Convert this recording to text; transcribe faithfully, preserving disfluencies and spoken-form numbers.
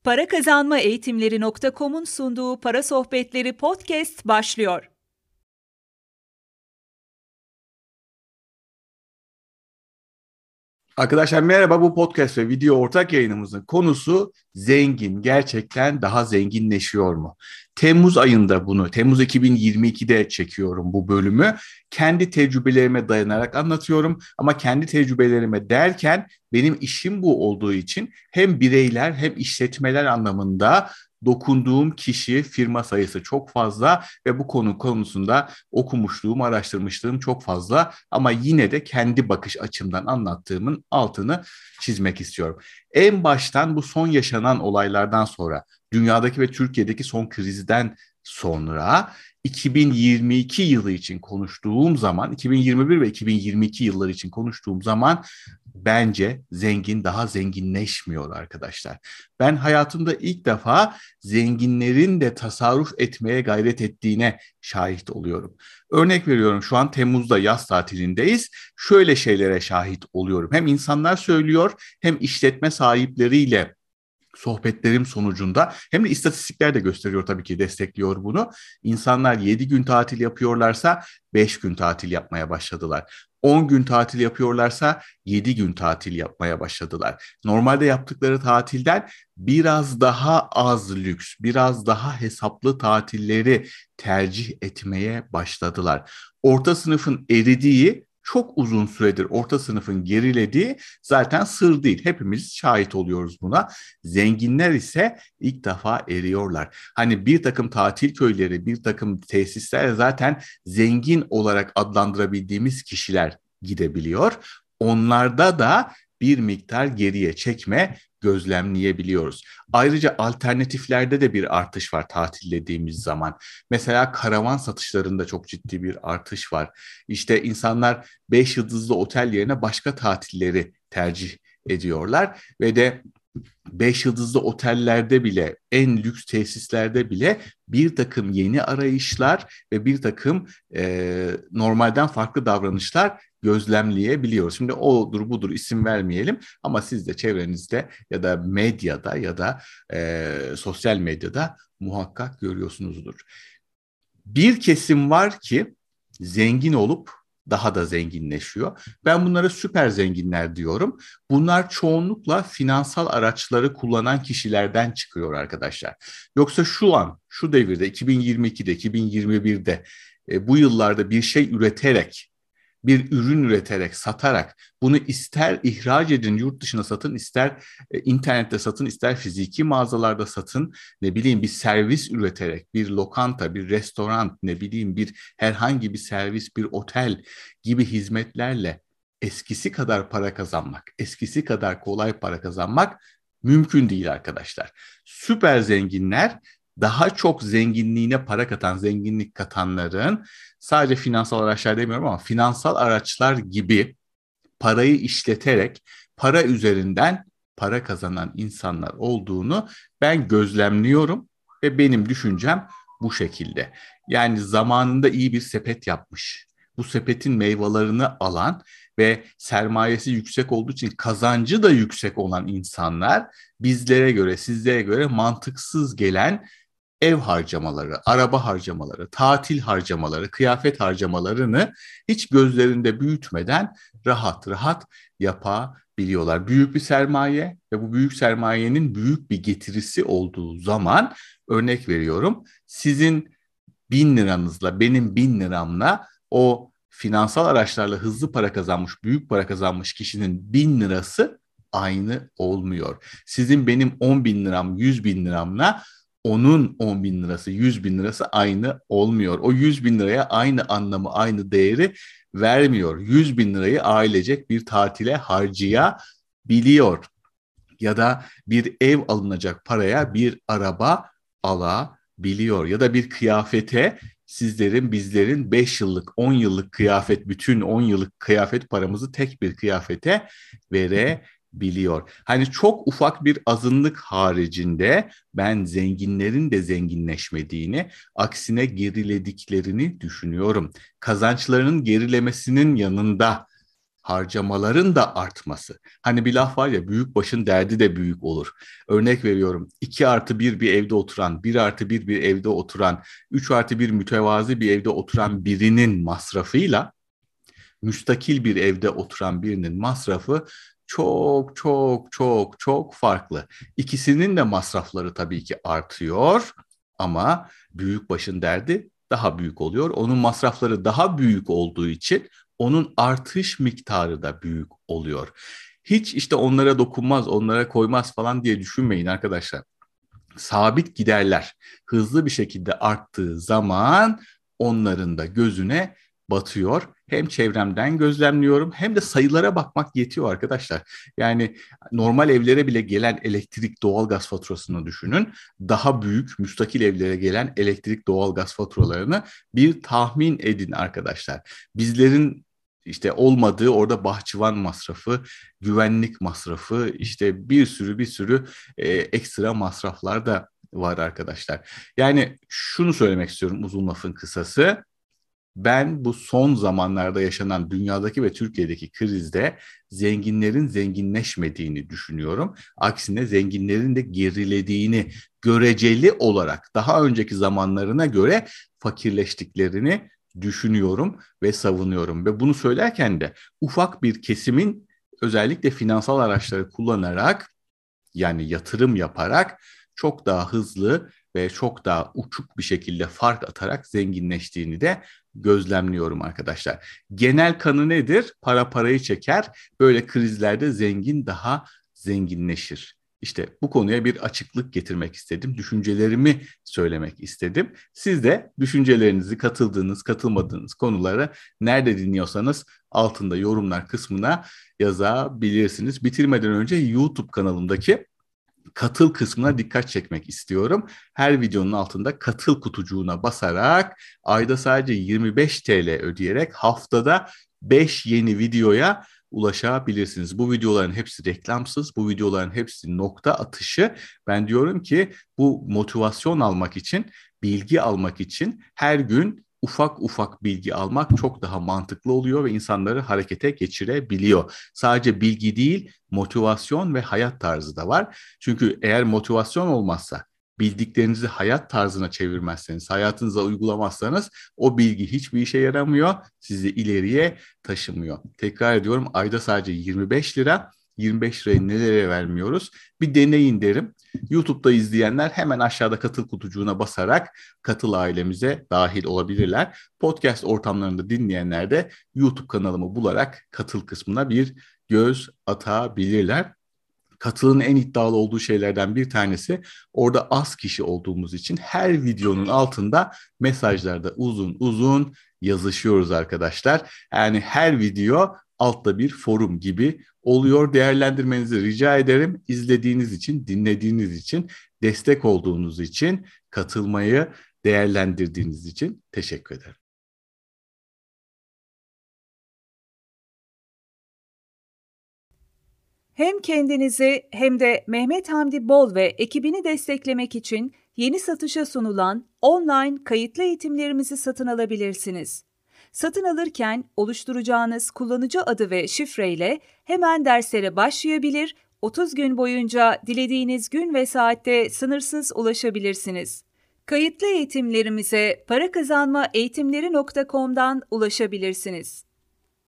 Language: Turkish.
Para Kazanma Eğitimleri nokta com'un sunduğu Para Sohbetleri Podcast başlıyor. Arkadaşlar merhaba, bu podcast ve video ortak yayınımızın konusu zengin gerçekten daha zenginleşiyor mu? Temmuz ayında bunu, Temmuz iki bin yirmi ikide çekiyorum bu bölümü. Kendi tecrübelerime dayanarak anlatıyorum ama kendi tecrübelerime derken benim işim bu olduğu için hem bireyler hem işletmeler anlamında dokunduğum kişi, firma sayısı çok fazla ve bu konu konusunda okumuşluğum, araştırmışlığım çok fazla ama yine de kendi bakış açımdan anlattığımın altını çizmek istiyorum. En baştan bu son yaşanan olaylardan sonra, dünyadaki ve Türkiye'deki son krizden sonra iki bin yirmi iki yılı için konuştuğum zaman, iki bin yirmi bir ve iki bin yirmi iki yılları için konuştuğum zaman bence zengin daha zenginleşmiyor arkadaşlar. Ben hayatımda ilk defa zenginlerin de tasarruf etmeye gayret ettiğine şahit oluyorum. Örnek veriyorum, şu an Temmuz'da yaz tatilindeyiz. Şöyle şeylere şahit oluyorum. Hem insanlar söylüyor hem işletme sahipleriyle sohbetlerim sonucunda hem de istatistikler de gösteriyor, tabii ki destekliyor bunu. İnsanlar yedi gün tatil yapıyorlarsa beş gün tatil yapmaya başladılar. on gün tatil yapıyorlarsa yedi gün tatil yapmaya başladılar. Normalde yaptıkları tatilden biraz daha az lüks, biraz daha hesaplı tatilleri tercih etmeye başladılar. Orta sınıfın eridiği, çok uzun süredir orta sınıfın gerilediği zaten sır değil. Hepimiz şahit oluyoruz buna. Zenginler ise ilk defa eriyorlar. Hani bir takım tatil köyleri, bir takım tesisler zaten zengin olarak adlandırabildiğimiz kişiler gidebiliyor. Onlarda da bir miktar geriye çekme gözlemleyebiliyoruz. Ayrıca alternatiflerde de bir artış var tatillediğimiz zaman. Mesela karavan satışlarında çok ciddi bir artış var. İşte insanlar beş yıldızlı otel yerine başka tatilleri tercih ediyorlar ve de beş yıldızlı otellerde bile, en lüks tesislerde bile bir takım yeni arayışlar ve bir takım e, normalden farklı davranışlar gözlemleyebiliyoruz. Şimdi odur budur isim vermeyelim ama siz de çevrenizde ya da medyada ya da e, sosyal medyada muhakkak görüyorsunuzdur. Bir kesim var ki zengin olup daha da zenginleşiyor. Ben bunlara süper zenginler diyorum. Bunlar çoğunlukla finansal araçları kullanan kişilerden çıkıyor arkadaşlar. Yoksa şu an, şu devirde, iki bin yirmi ikide, iki bin yirmi birde e, bu yıllarda bir şey üreterek, bir ürün üreterek, satarak, bunu ister ihraç edin, yurt dışına satın, ister e, internette satın, ister fiziki mağazalarda satın, ne bileyim bir servis üreterek, bir lokanta, bir restoran, ne bileyim bir herhangi bir servis, bir otel gibi hizmetlerle eskisi kadar para kazanmak, eskisi kadar kolay para kazanmak mümkün değil arkadaşlar. Süper zenginler, daha çok zenginliğine para katan, zenginlik katanların, sadece finansal araçlar demiyorum ama finansal araçlar gibi parayı işleterek para üzerinden para kazanan insanlar olduğunu ben gözlemliyorum ve benim düşüncem bu şekilde. Yani zamanında iyi bir sepet yapmış, bu sepetin meyvelerini alan ve sermayesi yüksek olduğu için kazancı da yüksek olan insanlar bizlere göre, sizlere göre mantıksız gelen ev harcamaları, araba harcamaları, tatil harcamaları, kıyafet harcamalarını hiç gözlerinde büyütmeden rahat rahat yapabiliyorlar. Büyük bir sermaye ve bu büyük sermayenin büyük bir getirisi olduğu zaman, örnek veriyorum, sizin bin liranızla benim bin liramla o finansal araçlarla hızlı para kazanmış, büyük para kazanmış kişinin bin lirası aynı olmuyor. Sizin benim on bin liram, yüz bin liramla onun on bin lirası, yüz bin lirası aynı olmuyor. O yüz bin liraya aynı anlamı, aynı değeri vermiyor. yüz bin lirayı ailecek bir tatile harcayabiliyor. Ya da bir ev alınacak paraya bir araba alabiliyor. Ya da bir kıyafete sizlerin, bizlerin beş yıllık, on yıllık kıyafet, bütün on yıllık kıyafet paramızı tek bir kıyafete verebiliyor. Hani çok ufak bir azınlık haricinde ben zenginlerin de zenginleşmediğini, aksine gerilediklerini düşünüyorum. Kazançlarının gerilemesinin yanında harcamaların da artması. Hani bir laf var ya, büyük başın derdi de büyük olur. Örnek veriyorum, iki artı bir bir evde oturan, bir artı bir bir evde oturan, üç artı bir mütevazi bir evde oturan birinin masrafıyla müstakil bir evde oturan birinin masrafı çok çok çok çok farklı. İkisinin de masrafları tabii ki artıyor ama büyük başın derdi daha büyük oluyor. Onun masrafları daha büyük olduğu için onun artış miktarı da büyük oluyor. Hiç işte onlara dokunmaz, onlara koymaz falan diye düşünmeyin arkadaşlar. Sabit giderler hızlı bir şekilde arttığı zaman onların da gözüne batıyor. Hem çevremden gözlemliyorum hem de sayılara bakmak yetiyor arkadaşlar. Yani normal evlere bile gelen elektrik, doğalgaz faturasını düşünün. Daha büyük müstakil evlere gelen elektrik, doğalgaz faturalarını bir tahmin edin arkadaşlar. Bizlerin işte olmadığı orada bahçıvan masrafı, güvenlik masrafı, işte bir sürü bir sürü e, ekstra masraflar da var arkadaşlar. Yani şunu söylemek istiyorum uzun lafın kısası. Ben bu son zamanlarda yaşanan dünyadaki ve Türkiye'deki krizde zenginlerin zenginleşmediğini düşünüyorum. Aksine zenginlerin de gerilediğini, göreceli olarak daha önceki zamanlarına göre fakirleştiklerini düşünüyorum ve savunuyorum. Ve bunu söylerken de ufak bir kesimin özellikle finansal araçları kullanarak, yani yatırım yaparak çok daha hızlı ve çok daha uçuk bir şekilde fark atarak zenginleştiğini de gözlemliyorum arkadaşlar. Genel kanı nedir? Para parayı çeker. Böyle krizlerde zengin daha zenginleşir. İşte bu konuya bir açıklık getirmek istedim. Düşüncelerimi söylemek istedim. Siz de düşüncelerinizi, katıldığınız, katılmadığınız konuları nerede dinliyorsanız altında yorumlar kısmına yazabilirsiniz. Bitirmeden önce YouTube kanalımdaki katıl kısmına dikkat çekmek istiyorum. Her videonun altında katıl kutucuğuna basarak ayda sadece yirmi beş T L ödeyerek haftada beş yeni videoya ulaşabilirsiniz. Bu videoların hepsi reklamsız, bu videoların hepsi nokta atışı. Ben diyorum ki bu motivasyon almak için, bilgi almak için her gün ufak ufak bilgi almak çok daha mantıklı oluyor ve insanları harekete geçirebiliyor. Sadece bilgi değil, motivasyon ve hayat tarzı da var. Çünkü eğer motivasyon olmazsa, bildiklerinizi hayat tarzına çevirmezseniz, hayatınıza uygulamazsanız o bilgi hiçbir işe yaramıyor, sizi ileriye taşımıyor. Tekrar ediyorum, ayda sadece yirmi beş lira. yirmi beş lirayı nelere vermiyoruz? Bir deneyin derim. YouTube'da izleyenler hemen aşağıda katıl kutucuğuna basarak katıl ailemize dahil olabilirler. Podcast ortamlarında dinleyenler de YouTube kanalımı bularak katıl kısmına bir göz atabilirler. Katılın en iddialı olduğu şeylerden bir tanesi, orada az kişi olduğumuz için her videonun altında mesajlarda uzun uzun yazışıyoruz arkadaşlar. Yani her video altta bir forum gibi oluyor. Değerlendirmenizi rica ederim. İzlediğiniz için, dinlediğiniz için, destek olduğunuz için, katılmayı değerlendirdiğiniz için teşekkür ederim. Hem kendinizi hem de Mehmet Hamdi Bol ve ekibini desteklemek için yeni satışa sunulan online kayıtlı eğitimlerimizi satın alabilirsiniz. Satın alırken oluşturacağınız kullanıcı adı ve şifreyle hemen derslere başlayabilir, otuz gün boyunca dilediğiniz gün ve saatte sınırsız ulaşabilirsiniz. Kayıtlı eğitimlerimize para kazanma eğitimleri nokta com'dan ulaşabilirsiniz.